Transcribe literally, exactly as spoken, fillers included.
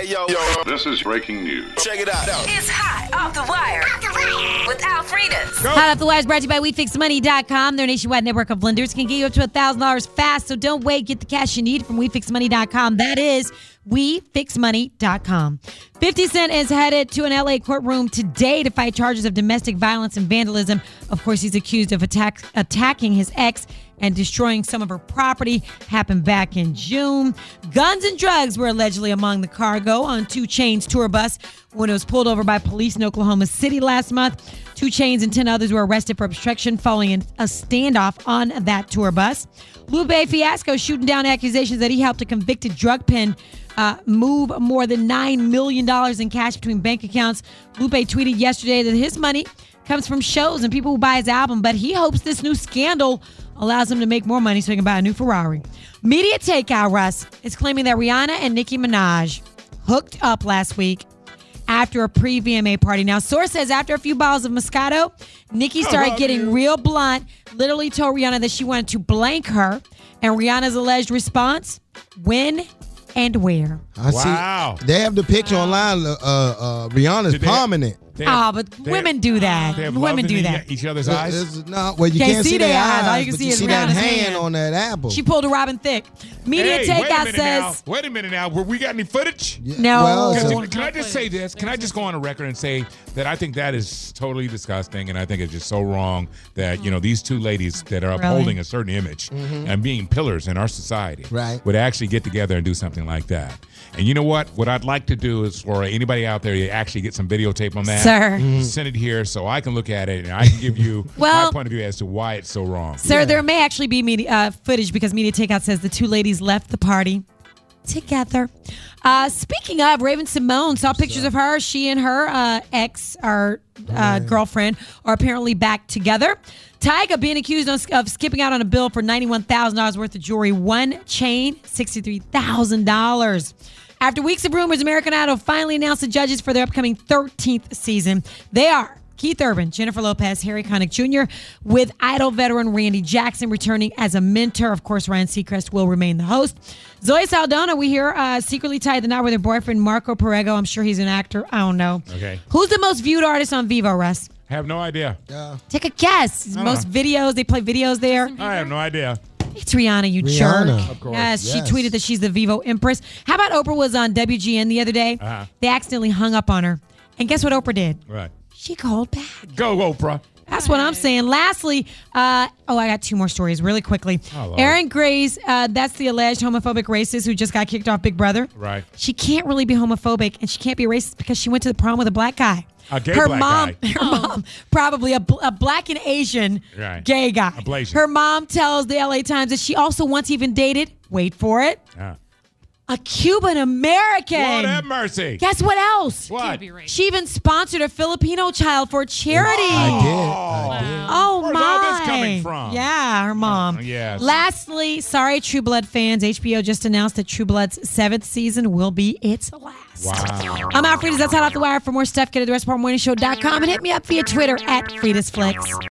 Hey, yo, yo. This is breaking news. Check it out. It's Hot Off the Wire with Al Freitas. Hot Off the Wire is brought to you by We Fix Money dot com. Their nationwide network of lenders can get you up to one thousand dollars fast, so don't wait. Get the cash you need from We Fix Money dot com. That is We Fix Money dot com. fifty Cent is headed to an L A courtroom today to fight charges of domestic violence and vandalism. Of course, he's accused of attack, attacking his ex and destroying some of her property. Happened back in June. Guns and drugs were allegedly among the cargo on two Chainz tour bus when it was pulled over by police in Oklahoma City last month. two Chainz and ten others were arrested for obstruction following a standoff on that tour bus. Lupe Fiasco shooting down accusations that he helped a convicted drug pen uh, move more than nine million dollars in cash between bank accounts. Lupe tweeted yesterday that his money comes from shows and people who buy his album, but he hopes this new scandal allows him to make more money so he can buy a new Ferrari. Media Takeout, Russ, is claiming that Rihanna and Nicki Minaj hooked up last week after a pre-V M A party. Now, source says after a few bottles of Moscato, Nicki started getting you. real blunt, literally told Rihanna that she wanted to blank her, and Rihanna's alleged response, when and where. I wow. see. They have the picture wow. online. Uh, uh, Rihanna's palming it. Oh, but women do that. Women do that. Each other's eyes? It's, no, well, you can't, can't see, see their eyes. All you can see you is see that hand, hand on that apple. She pulled a Robin Thicke. Media hey, Takeout wait says. Now. Wait a minute now. We got any footage? Yeah. No. Well, can, so, can I just say this? Can I just go on a record and say that I think that is totally disgusting, and I think it's just so wrong that, you know, these two ladies that are upholding really? a certain image mm-hmm. and being pillars in our society right. would actually get together and do something like that. And you know what? What I'd like to do is for anybody out there to actually get some videotape on that. Sir. Mm-hmm. Send it here so I can look at it and I can give you well, my point of view as to why it's so wrong. Sir, yeah. there may actually be media, uh, footage because Media Takeout says the two ladies left the party together. Uh, speaking of, Raven Simone saw pictures of her. She and her uh, ex, or uh, right. girlfriend, are apparently back together. Tyga being accused of, of skipping out on a bill for ninety-one thousand dollars worth of jewelry. One chain, sixty-three thousand dollars. After weeks of rumors, American Idol finally announced the judges for their upcoming thirteenth season. They are Keith Urban, Jennifer Lopez, Harry Connick Junior, with Idol veteran Randy Jackson returning as a mentor. Of course, Ryan Seacrest will remain the host. Zoe Saldana, we hear, uh, secretly tied the knot with her boyfriend, Marco Perego. I'm sure he's an actor. I don't know. Okay. Who's the most viewed artist on Vivo, Russ? I have no idea. Uh, Take a guess. Most know. videos. They play videos there. I have no idea. It's Rihanna, you Rihanna. jerk. Of course. Yes, yes, she tweeted that she's the Vivo Empress. How about Oprah was on W G N the other day? Uh-huh. They accidentally hung up on her. And guess what Oprah did? Right. She called back. Go, Oprah. That's what I'm saying. Lastly, uh, oh, I got two more stories really quickly. Oh, Erin Grace, uh, that's the alleged homophobic racist who just got kicked off Big Brother. Right. She can't really be homophobic, and she can't be racist because she went to the prom with a black guy. A gay her black mom, guy. Her mom, probably a, a black and Asian right. gay guy. A Blasian. Her mom tells the L A Times that she also once even dated, wait for it, Yeah. a Cuban American. Lord have mercy. Guess what else? What? She even sponsored a Filipino child for charity. I did. I did. Oh, Where's my. all this coming from? Yeah, her mom. Oh, yes. Lastly, sorry, True Blood fans. H B O just announced that True Blood's seventh season will be its last. Wow. I'm Al Freitas. That's Hot Off the Wire. For more stuff, go to the rest of our morning show dot com and hit me up via Twitter at FreitasFlix.